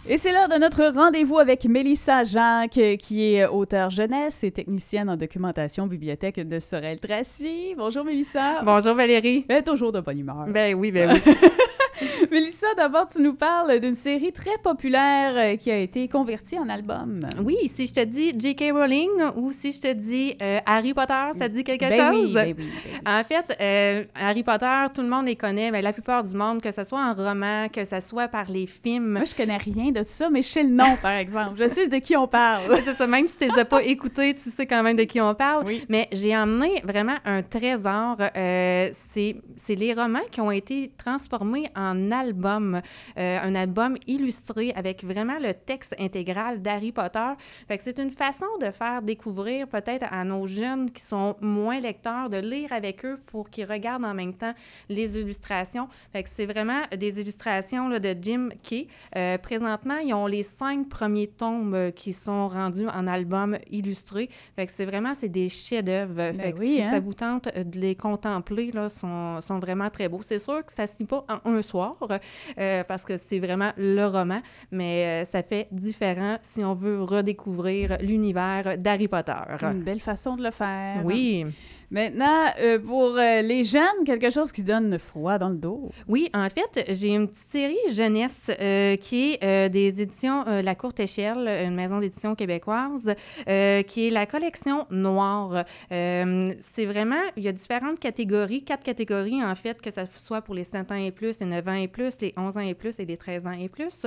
Et c'est l'heure de notre rendez-vous avec Mélissa Jacques, qui est auteure jeunesse et technicienne en documentation bibliothèque de Sorel-Tracy. Bonjour Mélissa. Bonjour Valérie. Elle est toujours de bonne humeur. Ben oui. Mélissa, d'abord, tu nous parles d'une série très populaire qui a été convertie en album. Oui, si je te dis J.K. Rowling ou si je te dis Harry Potter, ça te dit quelque chose? Oui. En fait, Harry Potter, tout le monde les connaît, mais la plupart du monde, que ce soit en roman, que ce soit par les films. Moi, je connais rien de tout ça, mais je sais le nom, par exemple. Je sais de qui on parle. C'est ça, même si tu les as pas écoutés, tu sais quand même de qui on parle. Oui. Mais j'ai emmené vraiment un trésor. C'est les romans qui ont été transformés en album, un album illustré avec vraiment le texte intégral d'Harry Potter. Fait que c'est une façon de faire découvrir peut-être à nos jeunes qui sont moins lecteurs, de lire avec eux pour qu'ils regardent en même temps les illustrations. Fait que c'est vraiment des illustrations là, de Jim Kay. Présentement, ils ont les 5 premiers tomes qui sont rendus en album illustré. Fait que c'est des chefs-d'œuvre. Fait que si ça vous tente de les contempler, là, sont vraiment très beaux. C'est sûr que ça ne se lit pas en un soir, parce que c'est vraiment le roman, mais ça fait différent si on veut redécouvrir l'univers d'Harry Potter. Une belle façon de le faire. Oui. Maintenant, pour les jeunes, quelque chose qui donne froid dans le dos. Oui, en fait, j'ai une petite série jeunesse qui est des éditions La Courte Échelle, une maison d'édition québécoise, qui est la collection Noire. C'est vraiment, il y a différentes catégories, 4 catégories en fait, que ce soit pour les 7 ans et plus, les 9 ans et plus, les 11 ans et plus et les 13 ans et plus.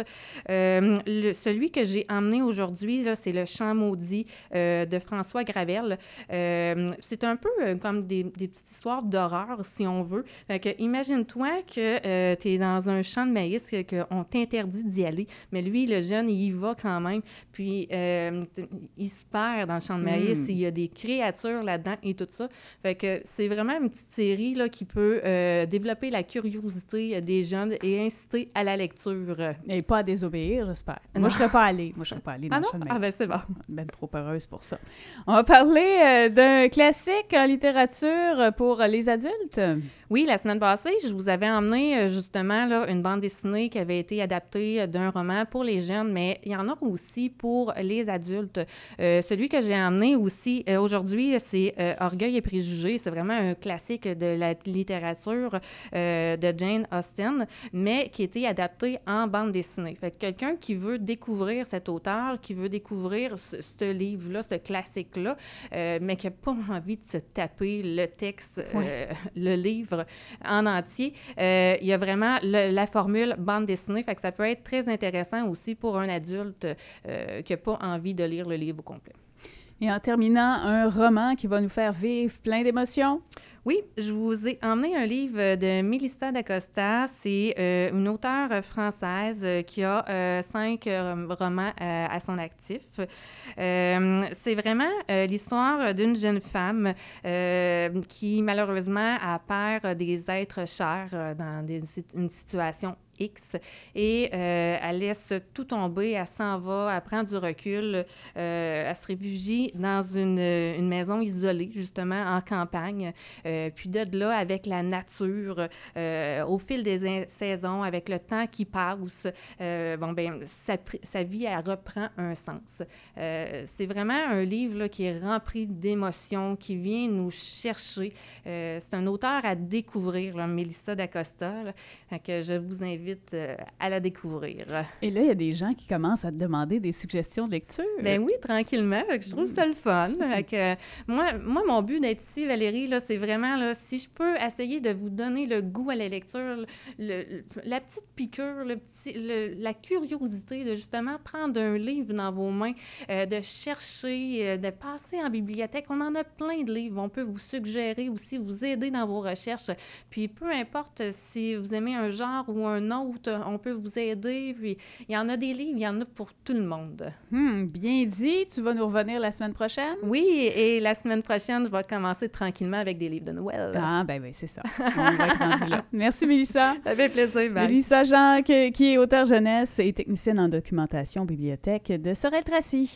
Celui que j'ai emmené aujourd'hui, là, c'est Le Chant maudit de François Gravel. C'est un peu comme des petites histoires d'horreur, si on veut. Fait que imagine-toi que tu es dans un champ de maïs, qu'on t'interdit d'y aller, mais lui, le jeune, il y va quand même, puis il se perd dans le champ de maïs, il y a des créatures là-dedans et tout ça. Fait que c'est vraiment une petite série là, qui peut développer la curiosité des jeunes et inciter à la lecture. Et pas à désobéir, j'espère. Moi, je ne serais pas allée. Dans le champ de maïs. Ah ben c'est bon. Ben trop heureuse pour ça. On va parler d'un classique en littérature pour les adultes. Oui, la semaine passée, je vous avais emmené justement là, une bande dessinée qui avait été adaptée d'un roman pour les jeunes, mais il y en a aussi pour les adultes. Celui que j'ai emmené aussi aujourd'hui, c'est Orgueil et préjugés. C'est vraiment un classique de la littérature de Jane Austen, mais qui a été adapté en bande dessinée. Fait que quelqu'un qui veut découvrir cet auteur, qui veut découvrir ce livre-là, ce classique-là, mais qui n'a pas envie de se taper le texte, le livre en entier. Il y a vraiment la formule bande dessinée, fait que ça peut être très intéressant aussi pour un adulte qui n'a pas envie de lire le livre au complet. Et en terminant, un roman qui va nous faire vivre plein d'émotions. Oui, je vous ai emmené un livre de Mélissa d'Acosta. C'est une auteure française qui a 5 romans à son actif. C'est vraiment l'histoire d'une jeune femme qui, malheureusement, perd des êtres chers dans une situation X et elle laisse tout tomber, elle s'en va, elle prend du recul, elle se réfugie dans une maison isolée, justement, en campagne. Puis de là, avec la nature, au fil des saisons, avec le temps qui passe, sa vie, elle reprend un sens. C'est vraiment un livre là, qui est rempli d'émotions, qui vient nous chercher. C'est un auteur à découvrir, là, Mélissa d'Acosta, là, que je vous invite à la découvrir. Et là, il y a des gens qui commencent à te demander des suggestions de lecture. Ben oui, tranquillement. Je trouve ça le fun. Moi, mon but d'être ici, Valérie, là, c'est vraiment, là, si je peux essayer de vous donner le goût à la lecture, la petite piqûre, la curiosité de justement prendre un livre dans vos mains, de chercher, de passer en bibliothèque. On en a plein de livres. On peut vous suggérer aussi, vous aider dans vos recherches. Puis peu importe si vous aimez un genre ou un autre, on peut vous aider. Puis il y en a des livres, il y en a pour tout le monde. Bien dit. Tu vas nous revenir la semaine prochaine? Oui, et la semaine prochaine, je vais commencer tranquillement avec des livres de Noël. Ah, ben oui, c'est ça. On va être rendu là. Merci, Mélissa. Ça fait plaisir. Bye. Mélissa Jacques, qui est auteure jeunesse et technicienne en documentation bibliothèque de Sorel-Tracy.